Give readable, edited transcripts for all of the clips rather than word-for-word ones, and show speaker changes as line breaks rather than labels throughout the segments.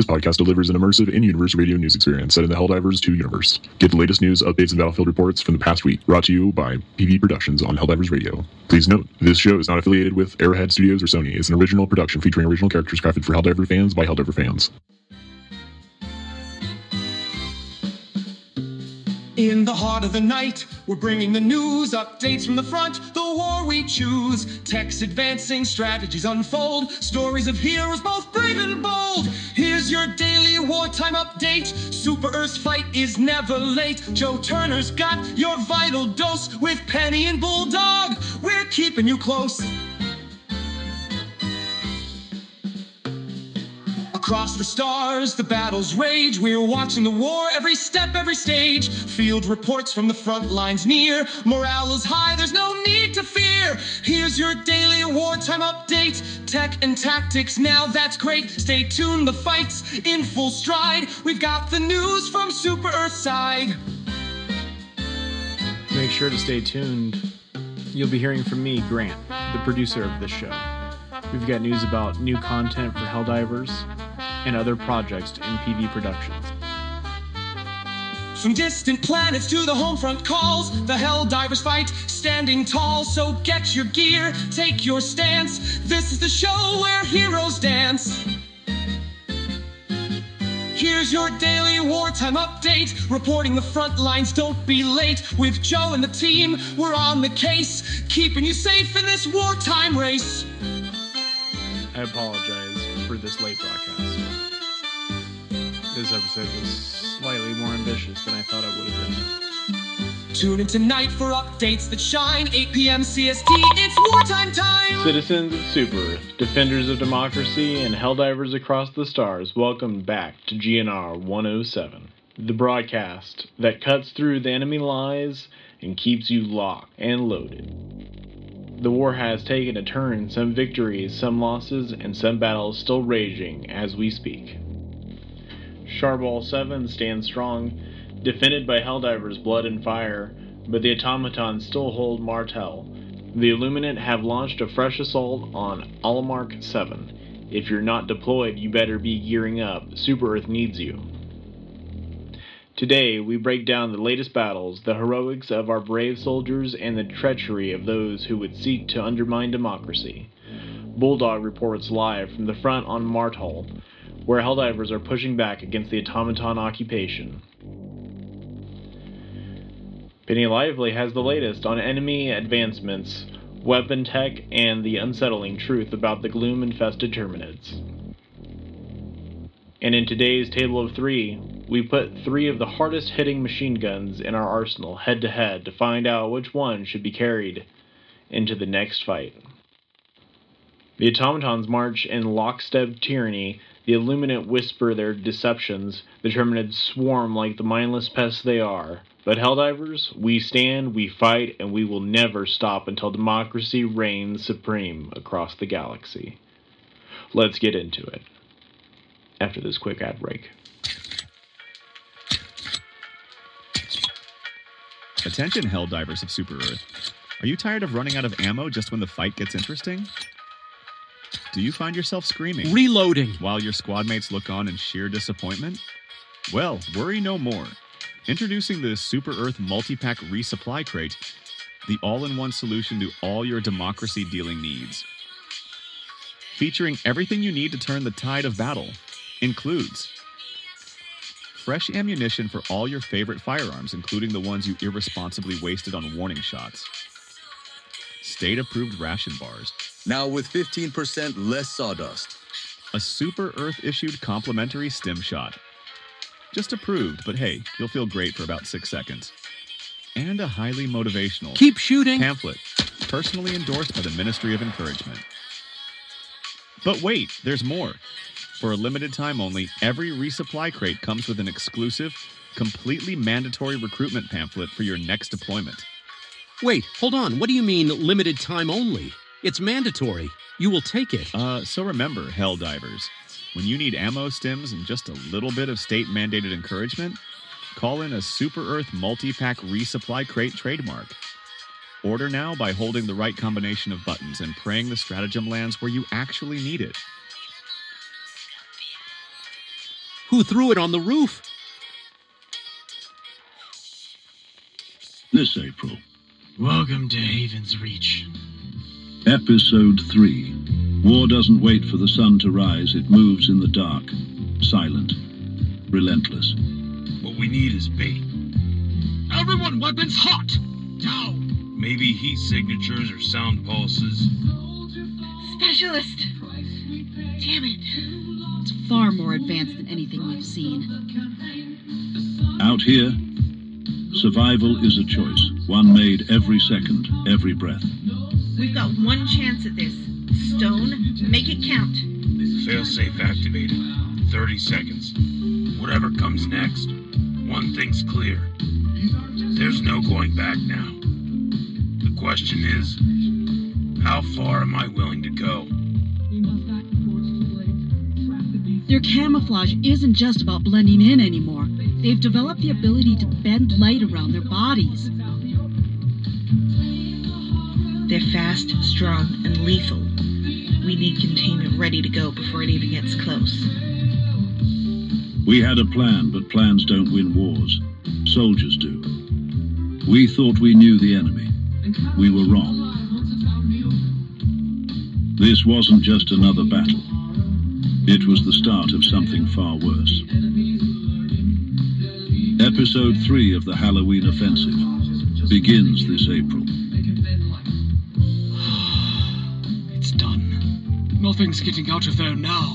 This podcast delivers an immersive in-universe radio news experience set in the Helldivers 2 universe. Get the latest news, updates, and battlefield reports from the past week, brought to you by PV Productions on Helldivers Radio. Please note, this show is not affiliated with Arrowhead Studios or Sony. It's an original production featuring original characters crafted for Helldiver fans by Helldiver fans.
In the heart of the night, we're bringing the news, updates from the front, the war we choose. Tech's advancing, strategies unfold, stories of heroes both brave and bold. Here's your daily wartime update. Super Earth's fight is never late. Joe Turner's got your vital dose with Penny and Bulldog. We're keeping you close. Across the stars, the battles rage. We're watching the war, every step, every stage. Field reports from the front lines near. Morale is high, there's no need to fear. Here's your daily wartime update. Tech and tactics, now that's great. Stay tuned, the fight's in full stride. We've got the news from Super Earth's side.
Make sure to stay tuned. You'll be hearing from me, Grant, the producer of this show. We've got news about new content for Helldivers and other projects in PV Productions.
From distant planets to the home front calls, the Helldivers fight, standing tall. So get your gear, take your stance. This is the show where heroes dance. Here's your daily wartime update, reporting the front lines, don't be late. With Joe and the team, we're on the case, keeping you safe in this wartime race.
I apologize for this late broadcast. This episode was slightly more ambitious than I thought it would have been.
Tune in tonight for updates that shine, 8 p.m. CST, it's wartime time!
Citizens of Super Earth, defenders of democracy, and Helldivers across the stars, welcome back to GNR 107, the broadcast that cuts through the enemy lies and keeps you locked and loaded. The war has taken a turn, some victories, some losses, and some battles still raging as we speak. Charbal 7 stands strong, defended by Helldivers' blood and fire, but the automatons still hold Martel. The Illuminate have launched a fresh assault on Alamark 7. If you're not deployed, you better be gearing up. Super Earth needs you. Today, we break down the latest battles, the heroics of our brave soldiers, and the treachery of those who would seek to undermine democracy. Bulldog reports live from the front on Martel, where Helldivers are pushing back against the automaton occupation. Penny Lively has the latest on enemy advancements, weapon tech, and the unsettling truth about the gloom-infested Terminids. And in today's Table of 3, we put 3 of the hardest-hitting machine guns in our arsenal head-to-head to find out which one should be carried into the next fight. The automatons march in lockstep tyranny, the Illuminate whisper their deceptions, the Terminids swarm like the mindless pests they are. But Helldivers, we stand, we fight, and we will never stop until democracy reigns supreme across the galaxy. Let's get into it after this quick ad break.
Attention, Helldivers of Super Earth. Are you tired of running out of ammo just when the fight gets interesting? Do you find yourself screaming?
Reloading!
While your squad mates look on in sheer disappointment? Well, worry no more. Introducing the Super Earth Multi-Pack Resupply Crate, the all-in-one solution to all your democracy-dealing needs. Featuring everything you need to turn the tide of battle, includes fresh ammunition for all your favorite firearms, including the ones you irresponsibly wasted on warning shots. State-approved ration bars.
Now with 15% less sawdust.
A Super Earth-issued complimentary stim shot. Just approved, but hey, you'll feel great for about 6 seconds. And a highly motivational
Keep shooting
pamphlet, personally endorsed by the Ministry of Encouragement. But wait, there's more. For a limited time only, every resupply crate comes with an exclusive, completely mandatory recruitment pamphlet for your next deployment.
Wait, hold on. What do you mean, limited time only? It's mandatory. You will take it.
So remember, Helldivers, when you need ammo stims and just a little bit of state-mandated encouragement, call in a Super Earth Multi-Pack Resupply Crate trademark. Order now by holding the right combination of buttons and praying the stratagem lands where you actually need it.
Who threw it on the roof?
This April.
Welcome to Haven's Reach.
Episode 3. War doesn't wait for the sun to rise, it moves in the dark. Silent. Relentless.
What we need is bait. Everyone, weapons hot! Down! Maybe heat signatures or sound pulses.
Specialist! Damn it. It's far more advanced than anything we've seen.
Out here, survival is a choice. One made every second, every breath.
We've got one chance at this. Stone, make it count.
Failsafe activated. 30 seconds. Whatever comes next, one thing's clear. There's no going back now. The question is, how far am I willing to go?
Their camouflage isn't just about blending in anymore. They've developed the ability to bend light around their bodies. They're fast, strong, and lethal. We need containment ready to go before it even gets close.
We had a plan, but plans don't win wars. Soldiers do. We thought we knew the enemy. We were wrong. This wasn't just another battle. It was the start of something far worse. Episode 3 of the Halloween Offensive begins this April.
It's done. Nothing's getting out of there now.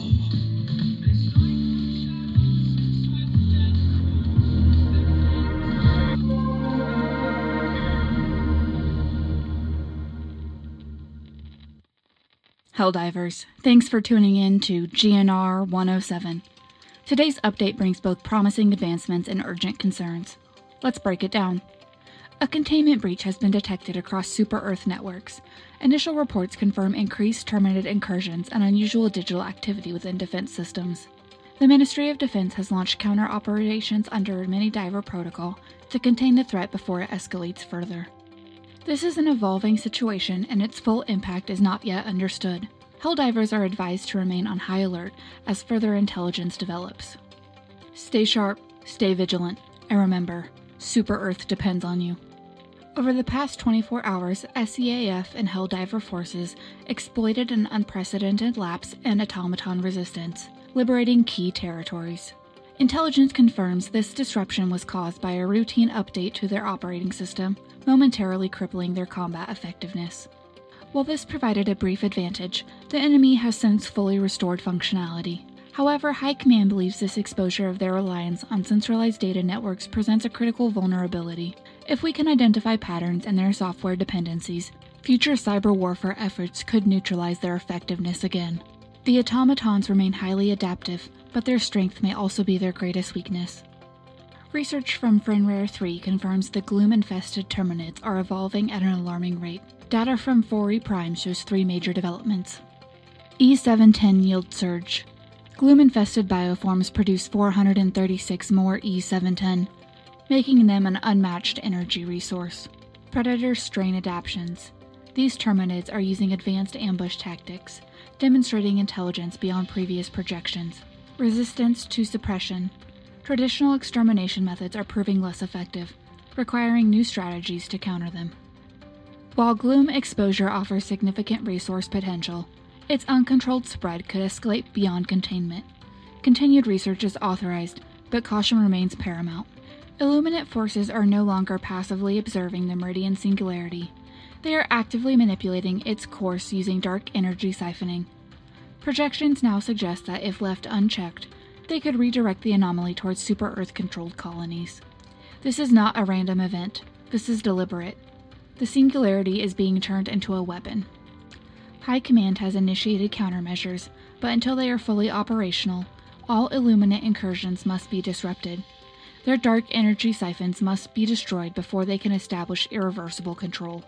Helldivers, thanks for tuning in to GNR 107. Today's update brings both promising advancements and urgent concerns. Let's break it down. A containment breach has been detected across Super-Earth networks. Initial reports confirm increased terminated incursions and unusual digital activity within defense systems. The Ministry of Defense has launched counter-operations under a mini-diver protocol to contain the threat before it escalates further. This is an evolving situation and its full impact is not yet understood. Helldivers are advised to remain on high alert as further intelligence develops. Stay sharp, stay vigilant, and remember, Super-Earth depends on you. Over the past 24 hours, SEAF and Helldiver forces exploited an unprecedented lapse in automaton resistance, liberating key territories. Intelligence confirms this disruption was caused by a routine update to their operating system, momentarily crippling their combat effectiveness. While this provided a brief advantage, the enemy has since fully restored functionality. However, High Command believes this exposure of their reliance on centralized data networks presents a critical vulnerability. If we can identify patterns in their software dependencies, future cyber warfare efforts could neutralize their effectiveness again. The automatons remain highly adaptive, but their strength may also be their greatest weakness. Research from Fenrir 3 confirms the gloom-infested terminids are evolving at an alarming rate. Data from 4E Prime shows 3 major developments. E710 yield surge. Gloom-infested bioforms produce 436 more E710, making them an unmatched energy resource. Predator strain adaptations. These terminids are using advanced ambush tactics, demonstrating intelligence beyond previous projections. Resistance to suppression. Traditional extermination methods are proving less effective, requiring new strategies to counter them. While gloom exposure offers significant resource potential, its uncontrolled spread could escalate beyond containment. Continued research is authorized, but caution remains paramount. Illuminate forces are no longer passively observing the Meridian Singularity. They are actively manipulating its course using dark energy siphoning. Projections now suggest that if left unchecked, they could redirect the anomaly towards Super-Earth-controlled colonies. This is not a random event. This is deliberate. The Singularity is being turned into a weapon. High Command has initiated countermeasures, but until they are fully operational, all Illuminate incursions must be disrupted. Their dark energy siphons must be destroyed before they can establish irreversible control.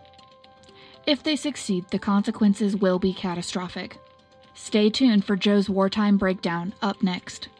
If they succeed, the consequences will be catastrophic. Stay tuned for Joe's wartime breakdown up next.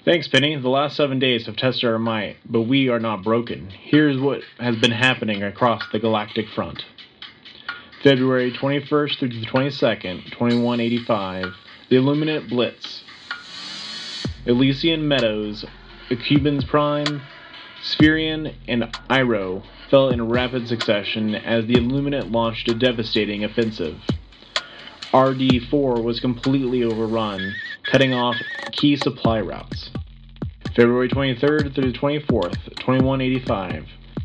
Thanks, Penny. The last 7 days have tested our might, but we are not broken. Here's what has been happening across the galactic front. February 21st through the 22nd, 2185, the Illuminate Blitz. Elysian Meadows, Cubans Prime, Spherian, and Iro fell in rapid succession as the Illuminate launched a devastating offensive. RD-4 was completely overrun, cutting off key supply routes. February 23rd through the 24th, 2185.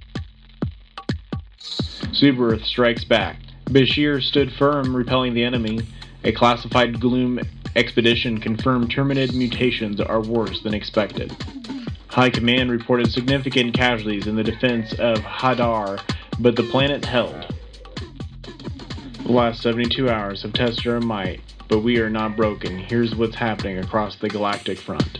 Super Earth strikes back. Bashir stood firm, repelling the enemy. A classified Gloom expedition confirmed Terminid mutations are worse than expected. High Command reported significant casualties in the defense of Hadar, but the planet held. The last 72 hours have tested our might, but we are not broken. Here's what's happening across the galactic front.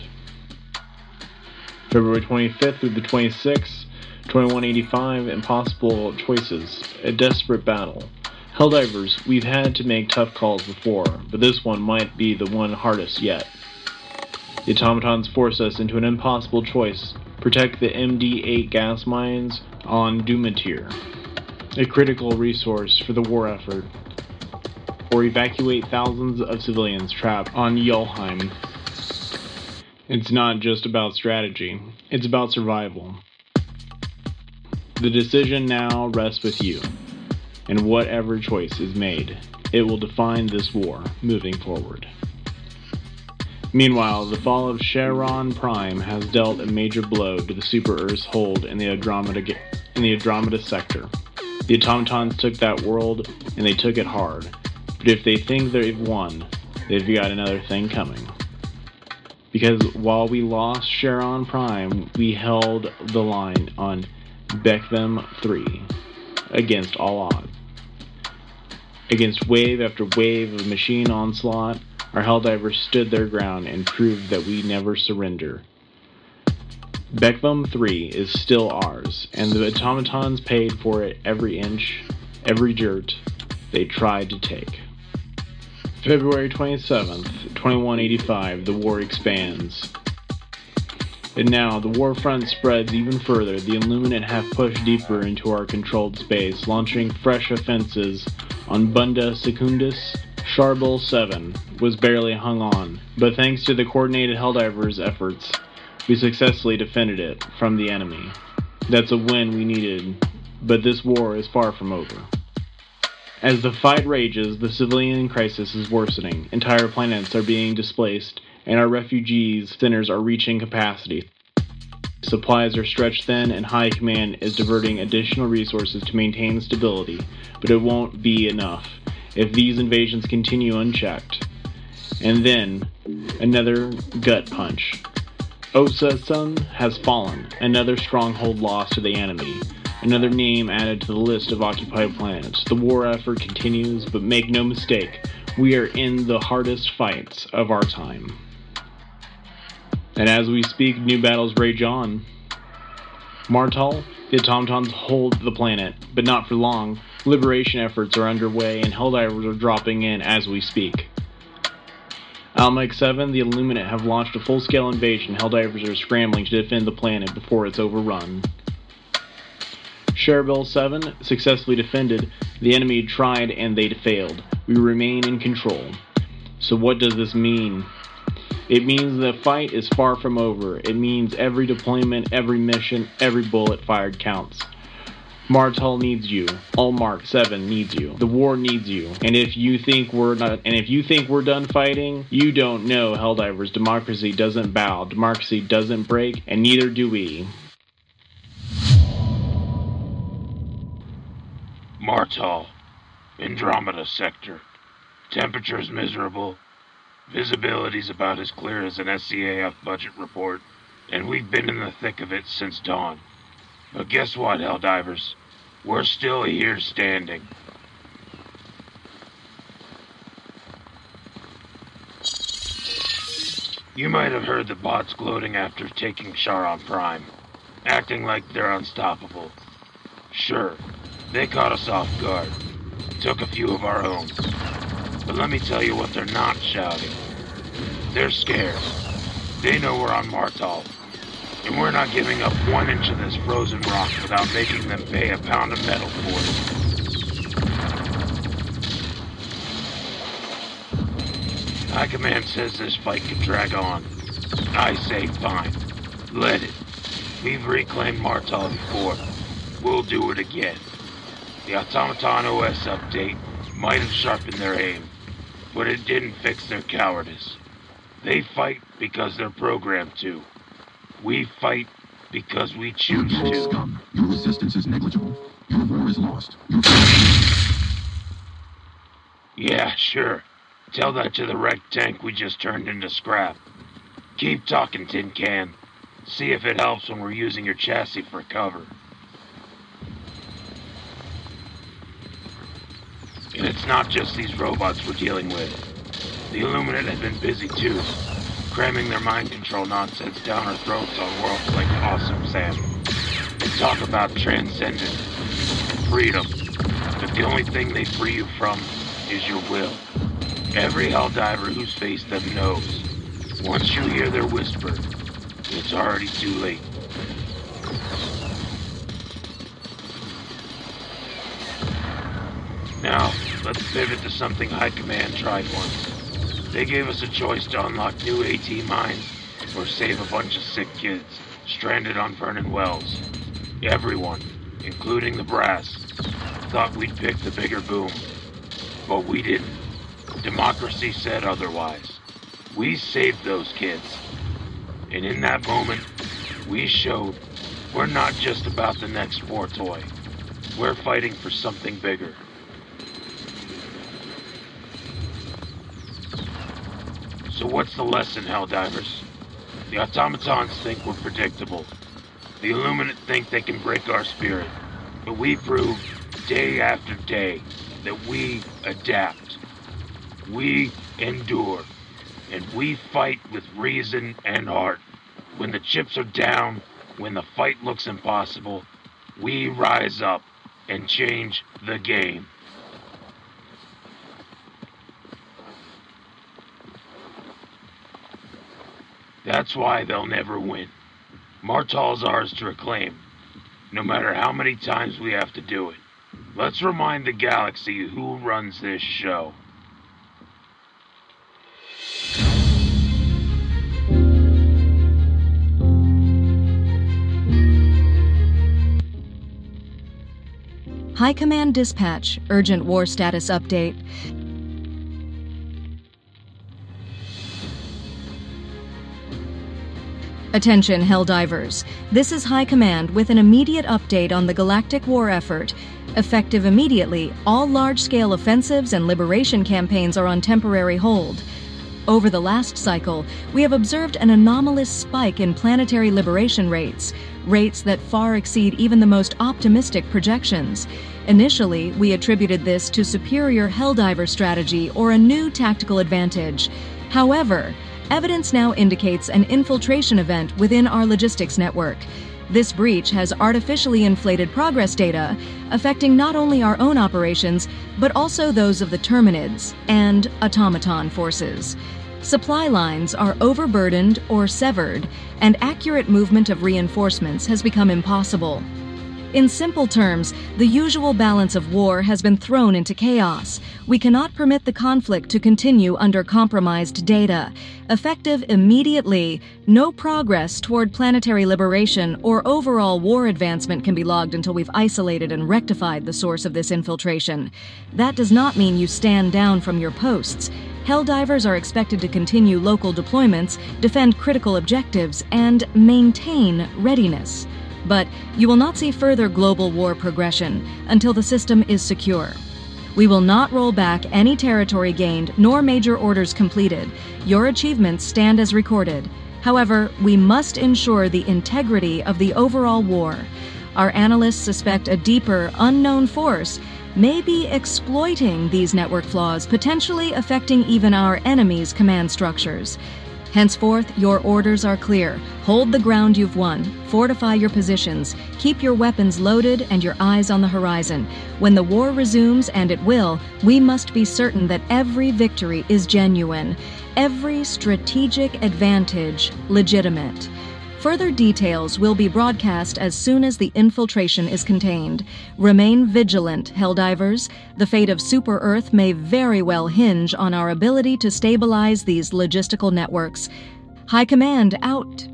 February 25th through the 26th, 2185, impossible choices. A desperate battle. Helldivers, we've had to make tough calls before, but this one might be the one hardest yet. The automatons force us into an impossible choice. Protect the MD-8 gas mines on Dumatir, a critical resource for the war effort, or evacuate thousands of civilians trapped on Yulheim. It's not just about strategy, it's about survival. The decision now rests with you, and whatever choice is made, it will define this war moving forward. Meanwhile, the fall of Charon Prime has dealt a major blow to the Super Earth's hold in the Andromeda sector. The automatons took that world, and they took it hard. But if they think they've won, they've got another thing coming. Because while we lost Charon Prime, we held the line on Beckham 3 against all odds. Against wave after wave of machine onslaught, our Helldivers stood their ground and proved that we never surrender. Beckham 3 is still ours, and the automatons paid for it every inch, every dirt they tried to take. February 27th, 2185, the war expands. And now, the war front spreads even further. The Illuminate have pushed deeper into our controlled space, launching fresh offenses on Bunda Secundus. Charbel 7 was barely hung on, but thanks to the coordinated Helldivers' efforts, we successfully defended it from the enemy. That's a win we needed, but this war is far from over. As the fight rages, the civilian crisis is worsening. Entire planets are being displaced, and our refugees centers are reaching capacity. Supplies are stretched thin, and High Command is diverting additional resources to maintain stability, but it won't be enough if these invasions continue unchecked. And then, another gut punch. Osa-sun has fallen, another stronghold lost to the enemy. Another name added to the list of occupied planets. The war effort continues, but make no mistake, we are in the hardest fights of our time. And as we speak, new battles rage on. Martal, the automatons hold the planet, but not for long. Liberation efforts are underway, and Helldivers are dropping in as we speak. Almec 7, the Illuminate have launched a full-scale invasion. Helldivers are scrambling to defend the planet before it's overrun. Charbel 7 successfully defended. The enemy tried and they failed. We remain in control. So what does this mean? It means the fight is far from over. It means every deployment, every mission, every bullet fired counts. Martal needs you. Allmark 7 needs you. The war needs you. And if you think we're done fighting, you don't know Helldivers. Democracy doesn't bow. Democracy doesn't break, and neither do we.
Martal, Andromeda sector. Temperature's miserable. Visibility's about as clear as an SCAF budget report, and we've been in the thick of it since dawn. But guess what, Helldivers? We're still here standing. You might have heard the bots gloating after taking Charon Prime, acting like they're unstoppable. Sure, they caught us off guard, took a few of our own. But let me tell you what they're not shouting. They're scared. They know we're on Martol, and we're not giving up 1 inch of this frozen rock without making them pay a pound of metal for it. High Command says this fight can drag on. I say fine. Let it. We've reclaimed Martol before. We'll do it again. The Automaton OS update might have sharpened their aim, but it didn't fix their cowardice. They fight because they're programmed to. We fight because we choose to.
Scum, your resistance is negligible. Your war is lost.
Yeah, sure. Tell that to the wrecked tank we just turned into scrap. Keep talking, Tin Can. See if it helps when we're using your chassis for cover. And it's not just these robots we're dealing with. The Illuminate have been busy too, cramming their mind control nonsense down our throats on worlds like Awesome Sam. They talk about transcendence and freedom, but the only thing they free you from is your will. Every Helldiver who's faced them knows. Once you hear their whisper, it's already too late. Now, let's pivot to something High Command tried once. They gave us a choice to unlock new AT mines or save a bunch of sick kids stranded on Vernon Wells. Everyone, including the brass, thought we'd pick the bigger boom. But we didn't. Democracy said otherwise. We saved those kids. And in that moment, we showed we're not just about the next war toy. We're fighting for something bigger. So what's the lesson, Helldivers? The Automatons think we're predictable. The Illuminate think they can break our spirit. But we prove day after day that we adapt. We endure. And we fight with reason and heart. When the chips are down, when the fight looks impossible, we rise up and change the game. That's why they'll never win. Martol's ours to reclaim, no matter how many times we have to do it. Let's remind the galaxy who runs this show.
High Command Dispatch, Urgent War Status Update. Attention, Helldivers. This is High Command with an immediate update on the galactic war effort. Effective immediately, all large-scale offensives and liberation campaigns are on temporary hold. Over the last cycle, we have observed an anomalous spike in planetary liberation rates that far exceed even the most optimistic projections. Initially, we attributed this to superior Helldiver strategy or a new tactical advantage. However, evidence now indicates an infiltration event within our logistics network. This breach has artificially inflated progress data, affecting not only our own operations, but also those of the Terminids and Automaton forces. Supply lines are overburdened or severed, and accurate movement of reinforcements has become impossible. In simple terms, the usual balance of war has been thrown into chaos. We cannot permit the conflict to continue under compromised data. Effective immediately, no progress toward planetary liberation or overall war advancement can be logged until we've isolated and rectified the source of this infiltration. That does not mean you stand down from your posts. Helldivers are expected to continue local deployments, defend critical objectives, and maintain readiness. But you will not see further global war progression until the system is secure. We will not roll back any territory gained nor major orders completed. Your achievements stand as recorded. However, we must ensure the integrity of the overall war. Our analysts suspect a deeper, unknown force may be exploiting these network flaws, potentially affecting even our enemies' command structures. Henceforth, your orders are clear. Hold the ground you've won. Fortify your positions. Keep your weapons loaded and your eyes on the horizon. When the war resumes, and it will, we must be certain that every victory is genuine. Every strategic advantage legitimate. Further details will be broadcast as soon as the infiltration is contained. Remain vigilant, Helldivers. The fate of Super Earth may very well hinge on our ability to stabilize these logistical networks. High Command out.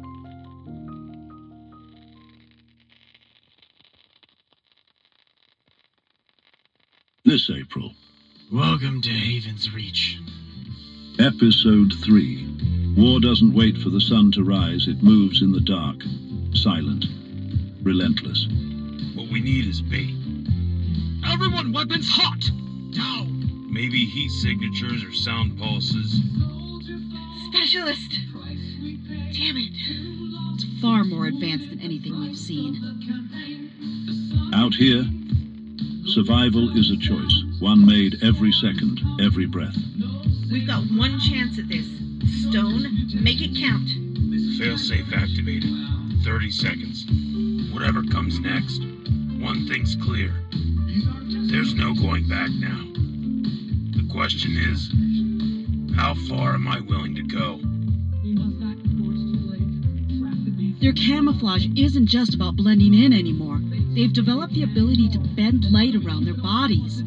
This April.
Welcome to Haven's Reach.
Episode 3. War doesn't wait for the sun to rise, it moves in the dark. Silent. Relentless.
What we need is bait.
Everyone, weapons hot! Down!
Maybe heat signatures or sound pulses.
Specialist! Damn it. It's far more advanced than anything we've seen.
Out here, survival is a choice, one made every second, every breath.
We've got one chance at this. Stone, make it count.
Failsafe activated. 30 seconds. Whatever comes next, one thing's clear. There's no going back now. The question is, how far am I willing to go?
Their camouflage isn't just about blending in anymore. They've developed the ability to bend light around their bodies.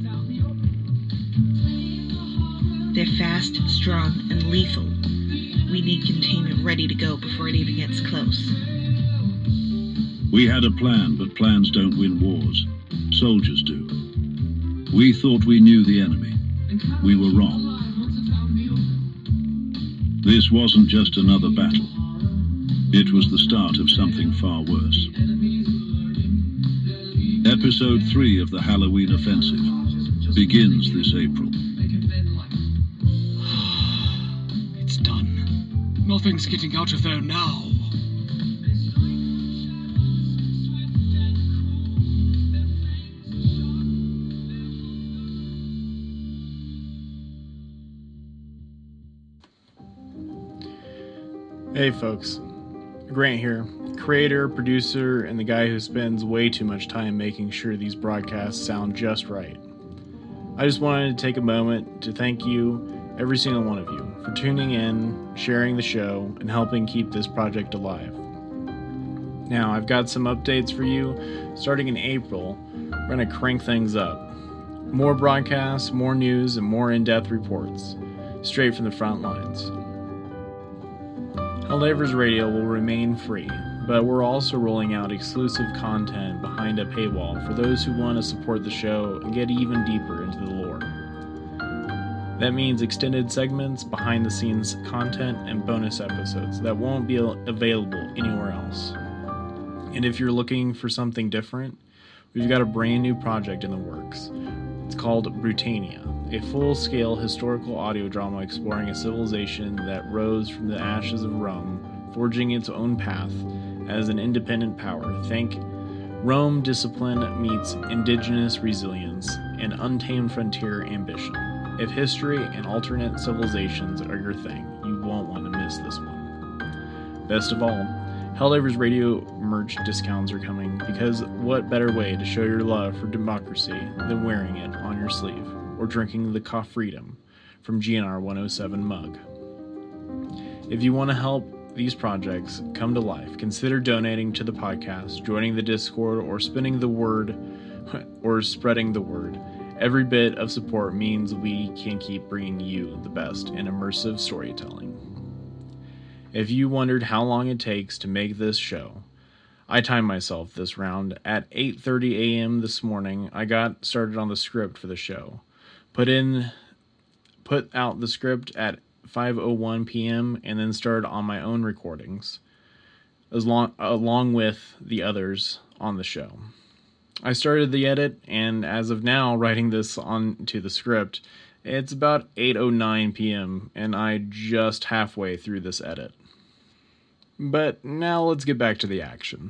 They're fast, strong, and lethal. We need containment ready to go before it even gets close.
We had a plan, but plans don't win wars. Soldiers do. We thought we knew the enemy. We were wrong. This wasn't just another battle. It was the start of something far worse. Episode 3 of the Halloween Offensive begins this April.
It's done. Nothing's getting out of there now.
Hey folks, Grant here, creator, producer, and the guy who spends way too much time making sure these broadcasts sound just right. I just wanted to take a moment to thank you, every single one of you, for tuning in, sharing the show, and helping keep this project alive. Now, I've got some updates for you. Starting in April, we're going to crank things up. More broadcasts, more news, and more in-depth reports, straight from the front lines. Helldivers Radio will remain free, but we're also rolling out exclusive content behind a paywall for those who want to support the show and get even deeper into the lore. That means extended segments, behind-the-scenes content, and bonus episodes that won't be available anywhere else. And if you're looking for something different, we've got a brand new project in the works. It's called Brutania, a full-scale historical audio drama exploring a civilization that rose from the ashes of Rome, forging its own path as an independent power. Think Rome discipline meets indigenous resilience and untamed frontier ambition. If history and alternate civilizations are your thing, you won't want to miss this one. Best of all, Helldivers Radio merch discounts are coming, because what better way to show your love for democracy than wearing it on your sleeve or drinking the Cough Freedom from GNR 107 mug. If you want to help these projects come to life, consider donating to the podcast, joining the Discord, or spreading the word. Every bit of support means we can keep bringing you the best in immersive storytelling. If you wondered how long it takes to make this show, I timed myself this round. At 8:30 a.m. this morning, I got started on the script for the show. Put out the script at 5:01 p.m. and then started on my own recordings, along with the others on the show. I started the edit, and as of now, writing this onto the script, it's about 8:09 p.m., and I'm just halfway through this edit. But now let's get back to the action.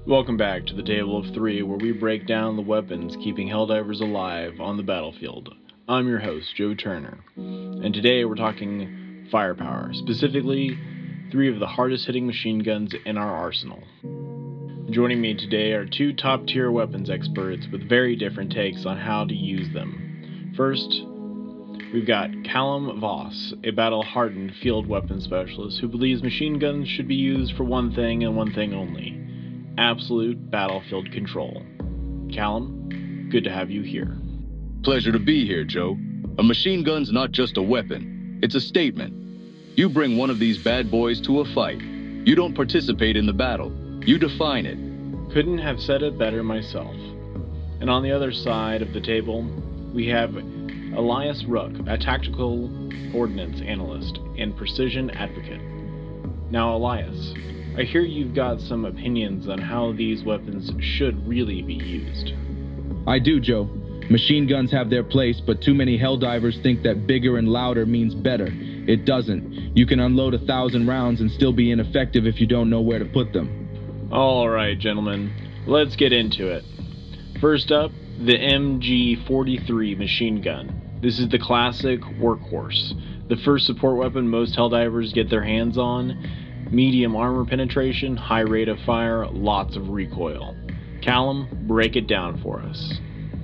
Welcome back to the Table of Three, where we break down the weapons keeping Helldivers alive on the battlefield. I'm your host, Joe Turner, and today we're talking firepower, specifically 3 of the hardest hitting machine guns in our arsenal. Joining me today are 2 top-tier weapons experts with very different takes on how to use them. First, we've got Callum Voss, a battle-hardened field weapons specialist who believes machine guns should be used for one thing and one thing only: absolute battlefield control. Callum, good to have you here.
Pleasure to be here, Joe. A machine gun's not just a weapon, it's a statement. You bring one of these bad boys to a fight. You don't participate in the battle, you define it.
Couldn't have said it better myself. And on the other side of the table, we have Elias Rook, a tactical ordnance analyst and precision advocate. Now, Elias, I hear you've got some opinions on how these weapons should really be used.
I do, Joe. Machine guns have their place, but too many Helldivers think that bigger and louder means better. It doesn't. You can unload 1,000 rounds and still be ineffective if you don't know where to put them.
Alright, gentlemen, let's get into it. First up, the MG43 machine gun. This is the classic workhorse, the first support weapon most Helldivers get their hands on. Medium armor penetration, high rate of fire, lots of recoil. Callum, break it down for us.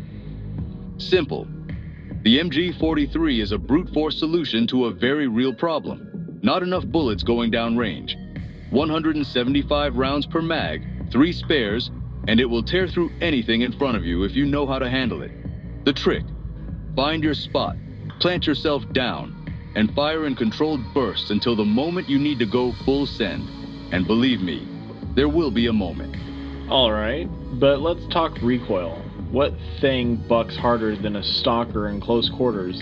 Simple. The MG43 is a brute force solution to a very real problem. Not enough bullets going down range. 175 rounds per mag, 3 spares, and it will tear through anything in front of you if you know how to handle it. The trick: find your spot, plant yourself down, and fire in controlled bursts until the moment you need to go full send. And believe me, there will be a moment.
Alright, but let's talk recoil. What thing bucks harder than a stalker in close quarters?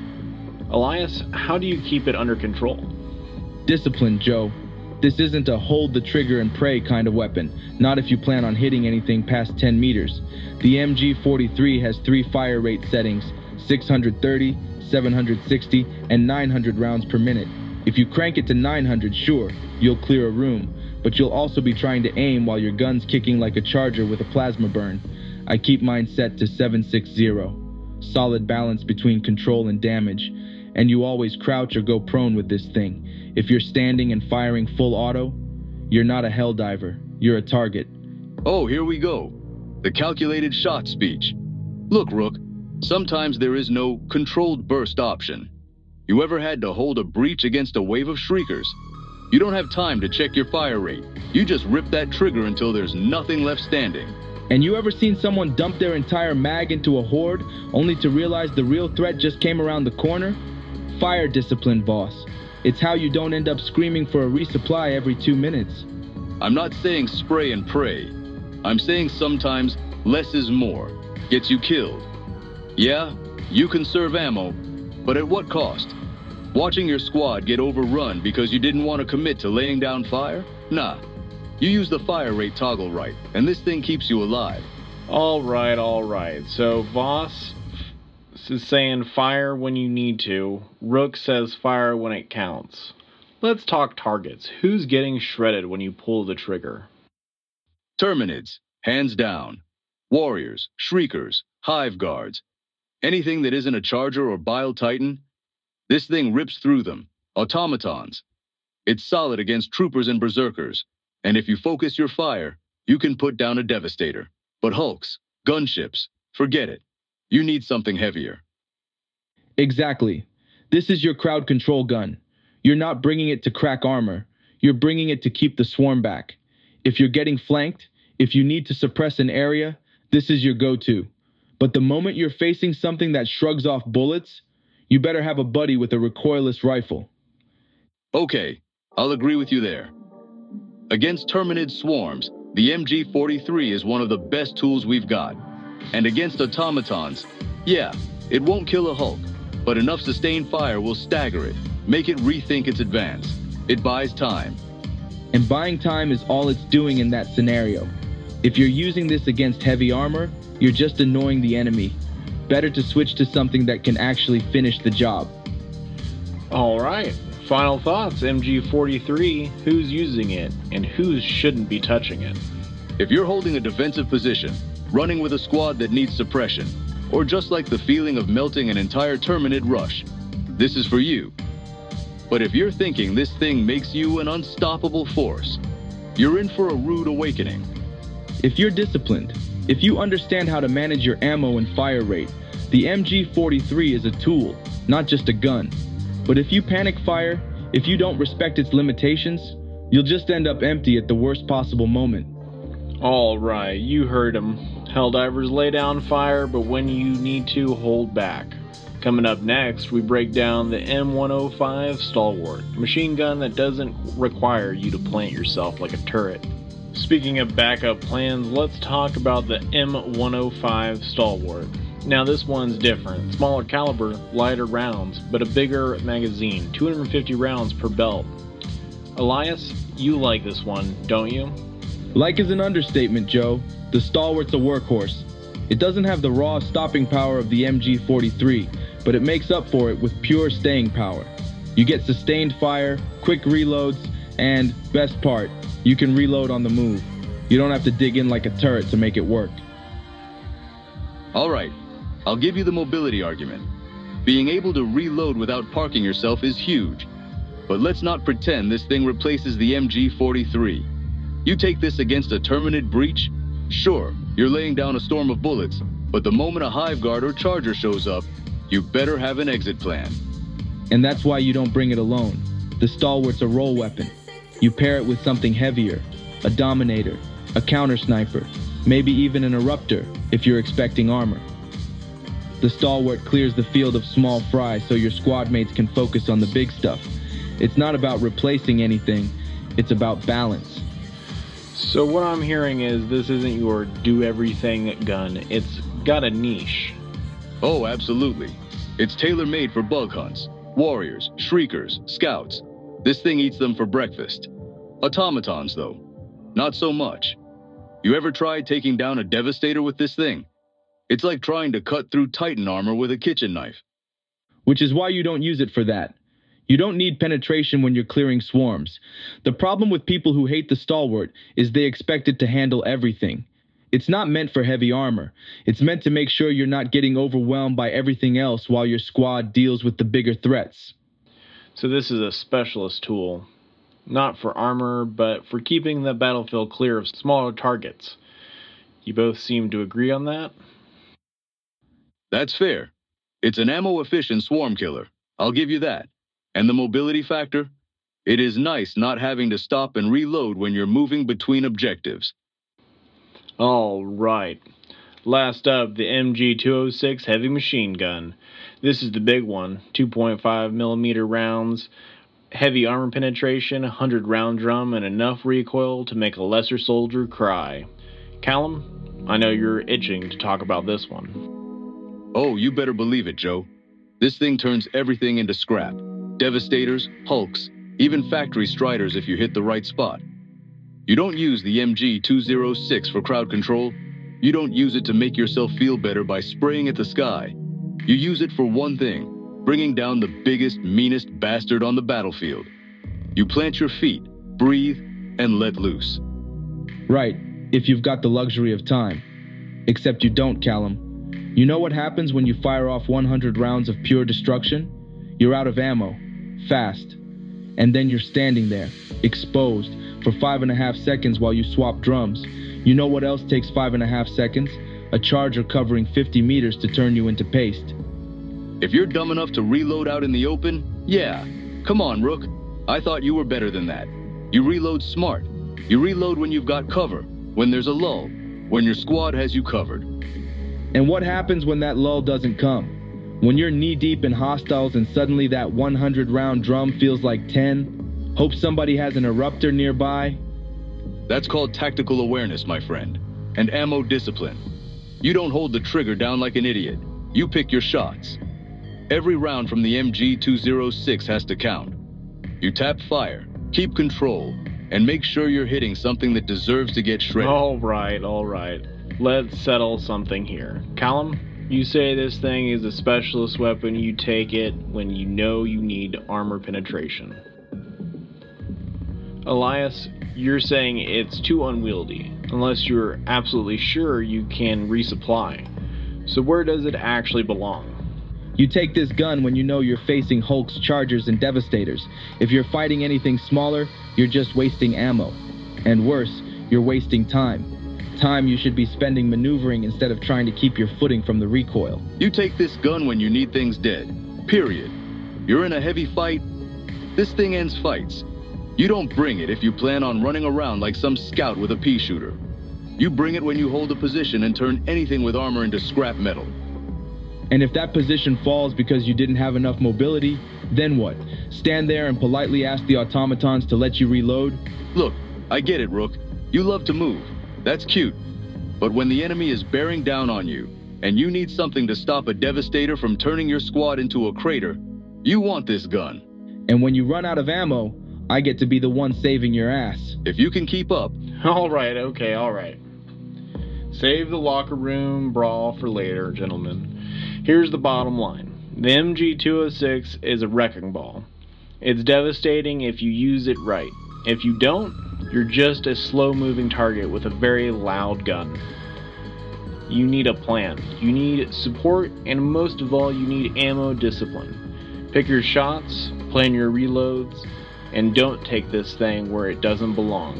Elias, how do you keep it under control?
Discipline, Joe. This isn't a hold the trigger and pray kind of weapon, not if you plan on hitting anything past 10 meters. The MG43 has 3 fire rate settings: 630, 760, and 900 rounds per minute. If you crank it to 900, sure, you'll clear a room, but you'll also be trying to aim while your gun's kicking like a charger with a plasma burn. I keep mine set to 760. Solid balance between control and damage, and you always crouch or go prone with this thing. If you're standing and firing full auto, you're not a Helldiver, you're a target.
Oh, here we go. The calculated shot speech. Look, Rook, sometimes there is no controlled burst option. You ever had to hold a breach against a wave of shriekers? You don't have time to check your fire rate. You just rip that trigger until there's nothing left standing.
And you ever seen someone dump their entire mag into a horde, only to realize the real threat just came around the corner? Fire discipline, boss. It's how you don't end up screaming for a resupply every 2 minutes.
I'm not saying spray and pray. I'm saying sometimes less is more. Gets you killed. Yeah, you conserve ammo, but at what cost? Watching your squad get overrun because you didn't want to commit to laying down fire? Nah. You use the fire rate toggle right, and this thing keeps you alive.
Alright. So Voss is saying fire when you need to. Rook says fire when it counts. Let's talk targets. Who's getting shredded when you pull the trigger?
Terminids, hands down. Warriors, shriekers, hive guards. Anything that isn't a charger or bile titan, this thing rips through them. Automatons. It's solid against troopers and berserkers. And if you focus your fire, you can put down a devastator. But hulks, gunships, forget it. You need something heavier.
Exactly. This is your crowd control gun. You're not bringing it to crack armor. You're bringing it to keep the swarm back. If you're getting flanked, if you need to suppress an area, this is your go-to. But the moment you're facing something that shrugs off bullets, you better have a buddy with a recoilless rifle.
Okay, I'll agree with you there. Against Terminid swarms, the MG43 is one of the best tools we've got. And against automatons, yeah, it won't kill a Hulk, but enough sustained fire will stagger it, make it rethink its advance. It buys time.
And buying time is all it's doing in that scenario. If you're using this against heavy armor, you're just annoying the enemy. Better to switch to something that can actually finish the job.
Alright, final thoughts, MG43. Who's using it, and who shouldn't be touching it?
If you're holding a defensive position, running with a squad that needs suppression, or just like the feeling of melting an entire Terminid rush, this is for you. But if you're thinking this thing makes you an unstoppable force, you're in for a rude awakening.
If you're disciplined, if you understand how to manage your ammo and fire rate, the MG43 is a tool, not just a gun. But if you panic fire, if you don't respect its limitations, you'll just end up empty at the worst possible moment.
All right, you heard him. Helldivers lay down fire, but when you need to, hold back. Coming up next, we break down the M105 Stalwart, a machine gun that doesn't require you to plant yourself like a turret. Speaking of backup plans, let's talk about the M105 Stalwart. Now this one's different, smaller caliber, lighter rounds, but a bigger magazine, 250 rounds per belt. Elias, you like this one, don't you?
Like is an understatement, Joe. The Stalwart's a workhorse. It doesn't have the raw stopping power of the MG43, but it makes up for it with pure staying power. You get sustained fire, quick reloads, and, best part, you can reload on the move. You don't have to dig in like a turret to make it work.
All right, I'll give you the mobility argument. Being able to reload without parking yourself is huge. But let's not pretend this thing replaces the MG43. You take this against a Terminid breach, sure, you're laying down a storm of bullets, but the moment a Hive Guard or Charger shows up, you better have an exit plan.
And that's why you don't bring it alone. The Stalwart's a roll weapon. You pair it with something heavier, a Dominator, a counter sniper, maybe even an Eruptor if you're expecting armor. The Stalwart clears the field of small fry so your squad mates can focus on the big stuff. It's not about replacing anything, it's about balance.
So what I'm hearing is this isn't your do-everything gun, it's got a niche.
Oh, absolutely. It's tailor-made for bug hunts, warriors, shriekers, scouts. This thing eats them for breakfast. Automatons, though, not so much. You ever tried taking down a Devastator with this thing? It's like trying to cut through Titan armor with a kitchen knife.
Which is why you don't use it for that. You don't need penetration when you're clearing swarms. The problem with people who hate the Stalwart is they expect it to handle everything. It's not meant for heavy armor. It's meant to make sure you're not getting overwhelmed by everything else while your squad deals with the bigger threats.
So this is a specialist tool. Not for armor, but for keeping the battlefield clear of smaller targets. You both seem to agree on that?
That's fair. It's an ammo-efficient swarm killer. I'll give you that. And the mobility factor? It is nice not having to stop and reload when you're moving between objectives.
All right. Last up, the MG206 heavy machine gun. This is the big one, 2.5mm rounds, heavy armor penetration, 100 round drum, and enough recoil to make a lesser soldier cry. Callum, I know you're itching to talk about this one.
Oh, you better believe it, Joe. This thing turns everything into scrap. Devastators, Hulks, even factory Striders if you hit the right spot. You don't use the MG206 for crowd control. You don't use it to make yourself feel better by spraying at the sky. You use it for one thing, bringing down the biggest, meanest bastard on the battlefield. You plant your feet, breathe, and let loose.
Right, if you've got the luxury of time. Except you don't, Callum. You know what happens when you fire off 100 rounds of pure destruction? You're out of ammo, fast. And then you're standing there, exposed, for 5.5 seconds while you swap drums. You know what else takes 5.5 seconds? A charger covering 50 meters to turn you into paste.
If you're dumb enough to reload out in the open, yeah. Come on, Rook. I thought you were better than that. You reload smart. You reload when you've got cover, when there's a lull, when your squad has you covered.
And what happens when that lull doesn't come? When you're knee-deep in hostiles and suddenly that 100-round drum feels like 10? Hope somebody has an Eruptor nearby?
That's called tactical awareness, my friend, and ammo discipline. You don't hold the trigger down like an idiot. You pick your shots. Every round from the MG206 has to count. You tap fire, keep control, and make sure you're hitting something that deserves to get shredded.
All right. Let's settle something here. Callum, you say this thing is a specialist weapon. You take it when you know you need armor penetration. Elias, you're saying it's too unwieldy. unless you're absolutely sure you can resupply. So where does it actually belong?
You take this gun when you know you're facing Hulks, Chargers, and Devastators. If you're fighting anything smaller, you're just wasting ammo. And worse, you're wasting time. Time you should be spending maneuvering instead of trying to keep your footing from the recoil.
You take this gun when you need things dead. Period. You're in a heavy fight. This thing ends fights. You don't bring it if you plan on running around like some scout with a pea shooter. You bring it when you hold a position and turn anything with armor into scrap metal.
And if that position falls because you didn't have enough mobility, then what? Stand there and politely ask the automatons to let you reload?
Look, I get it, Rook. You love to move. That's cute. But when the enemy is bearing down on you, and you need something to stop a Devastator from turning your squad into a crater, you want this gun.
And when you run out of ammo, I get to be the one saving your ass.
If you can keep up.
Alright, okay, alright. Save the locker room brawl for later, gentlemen. Here's the bottom line. The MG206 is a wrecking ball. It's devastating if you use it right. If you don't, you're just a slow-moving target with a very loud gun. You need a plan. You need support, and most of all, you need ammo discipline. Pick your shots, plan your reloads, and don't take this thing where it doesn't belong.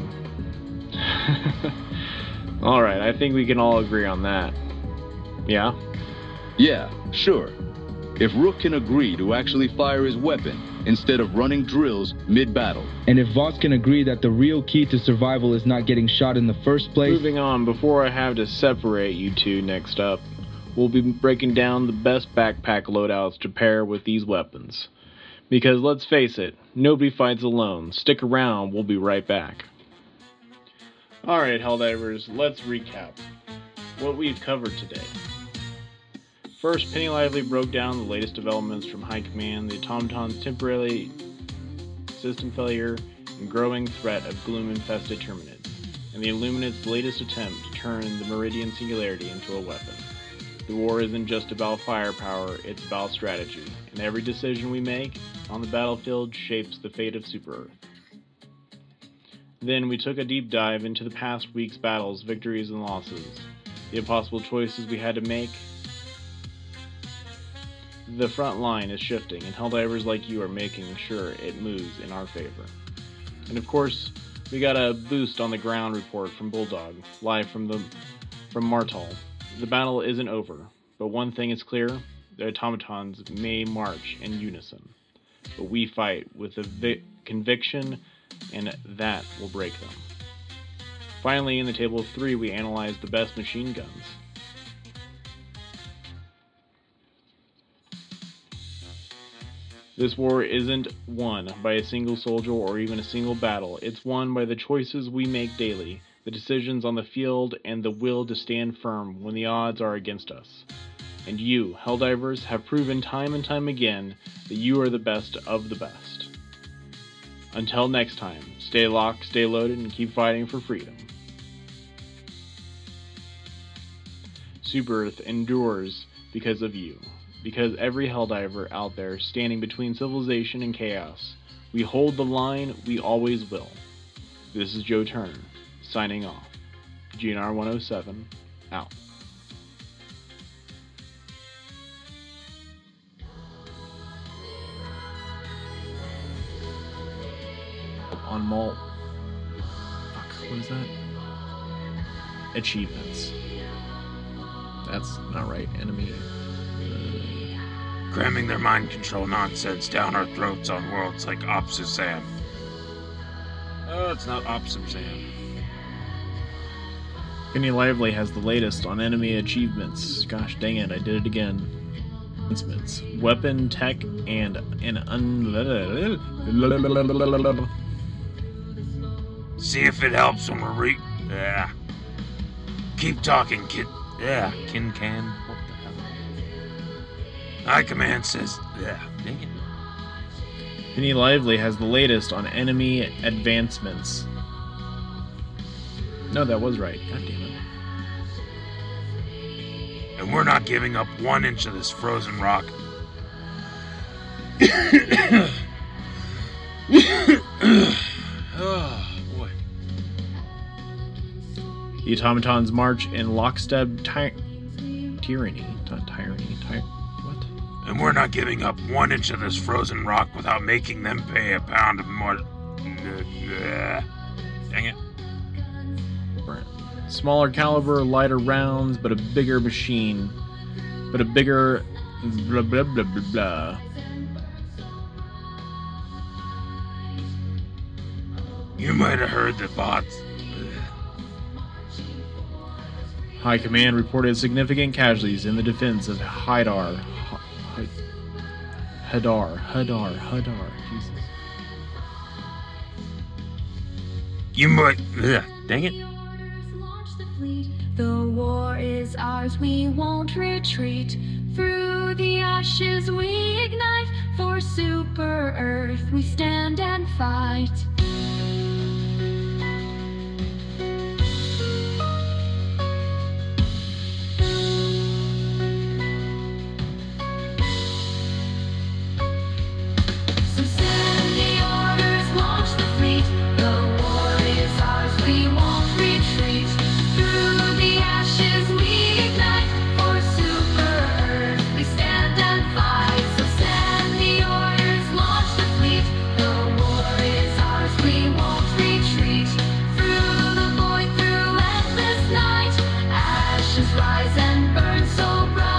Alright, I think we can all agree on that. Yeah?
Yeah, sure. If Rook can agree to actually fire his weapon instead of running drills mid-battle.
And if Voss can agree that the real key to survival is not getting shot in the first place.
Moving on, before I have to separate you two next up, we'll be breaking down the best backpack loadouts to pair with these weapons. Because let's face it, nobody fights alone. Stick around, we'll be right back. Alright, Helldivers, let's recap what we've covered today. First, Penny Lively broke down the latest developments from High Command, the automaton's temporary system failure, and growing threat of gloom-infested Terminids, and the Illuminates' latest attempt to turn the Meridian Singularity into a weapon. The war isn't just about firepower, it's about strategy, and every decision we make on the battlefield shapes the fate of Super-Earth. Then we took a deep dive into the past week's battles, victories, and losses, the impossible choices we had to make. The front line is shifting, and Helldivers like you are making sure it moves in our favor. And of course, we got a boost on the ground report from Bulldog, live from Martal. The battle isn't over, but one thing is clear, the automatons may march in unison, but we fight with a conviction, and that will break them. Finally, in the table of 3, we analyzed the best machine guns. This war isn't won by a single soldier or even a single battle. It's won by the choices we make daily, the decisions on the field, and the will to stand firm when the odds are against us. And you, Helldivers, have proven time and time again that you are the best of the best. Until next time, stay locked, stay loaded, and keep fighting for freedom. Super-Earth endures because of you. Because every Helldiver out there standing between civilization and chaos. We hold the line, we always will. This is Joe Turner, signing off. GNR 107, out. On Malt. Fuck, what is that? Achievements. That's not right. Enemy.
Cramming their mind control nonsense down our throats on worlds like Opsusam. Oh, it's not Opsusam.
Penny Lively has the latest on enemy achievements. Gosh dang it, I did it again. Advancements, weapon, tech, and
See if it helps when we're Yeah. Keep talking, kid. Yeah, Kin Can. What the hell? High Command says, yeah, dang it.
Penny Lively has the latest on enemy advancements. No, that was right. God damn it.
And we're not giving up 1 inch of this frozen rock.
Oh, boy. The automatons march in lockstep tyranny. What?
And we're not giving up 1 inch of this frozen rock without making them pay a pound of more. Dang it.
Smaller caliber, lighter rounds, but a bigger machine. But a bigger blah blah blah blah blah.
You might have heard the bots.
High Command reported significant casualties in the defense of Hadar. Jesus.
You might. Dang it.
The war is ours, we won't retreat. Through the ashes we ignite. For Super Earth we stand and fight. So send the orders, launch the fleet. The war is ours, we won't retreat. Through the ashes we ignite. For Super Earth we stand and fight. So send the orders, launch the fleet. The war is ours, we won't retreat. Through the void, through endless night. Ashes rise and burn so bright.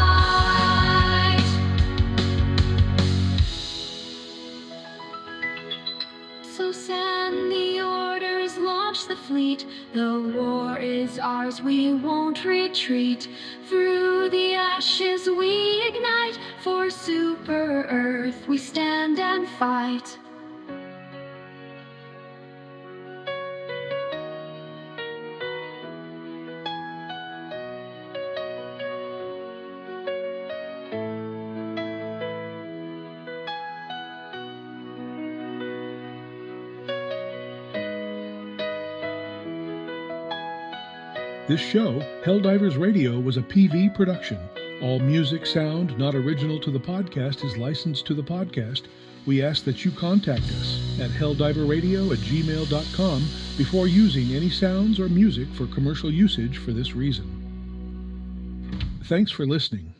So send the orders, launch the fleet. The war is ours, we won't retreat. Through the ashes we ignite. For Super Earth we stand and fight.
This show, Helldivers Radio, was a PV production. All music, sound not original to the podcast is licensed to the podcast. We ask that you contact us at helldiverradio@gmail.com before using any sounds or music for commercial usage for this reason. Thanks for listening.